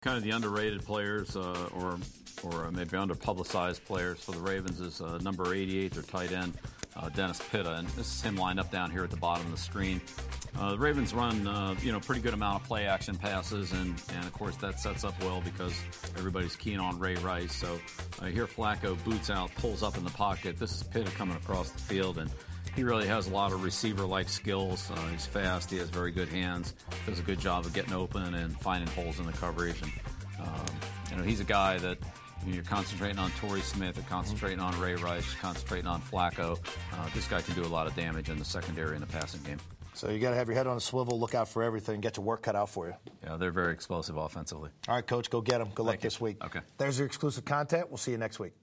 Kind of the underrated players or maybe under-publicized players for the Ravens is number 88, their tight end, Dennis Pitta. And this is him lined up down here at the bottom of the screen. The Ravens run, pretty good amount of play-action passes, and of course that sets up well because everybody's keen on Ray Rice. So here Flacco boots out, pulls up in the pocket. This is Pitta coming across the field, and he really has a lot of receiver-like skills. He's fast. He has very good hands. Does a good job of getting open and finding holes in the coverage. And he's a guy that you're concentrating on Torrey Smith, or concentrating on Ray Rice, concentrating on Flacco. This guy can do a lot of damage in the secondary in the passing game. So you got to have your head on a swivel, look out for everything, get your work cut out for you. Yeah, they're very explosive offensively. All right, Coach, go get them. Good luck this week. Okay. There's your exclusive content. We'll see you next week.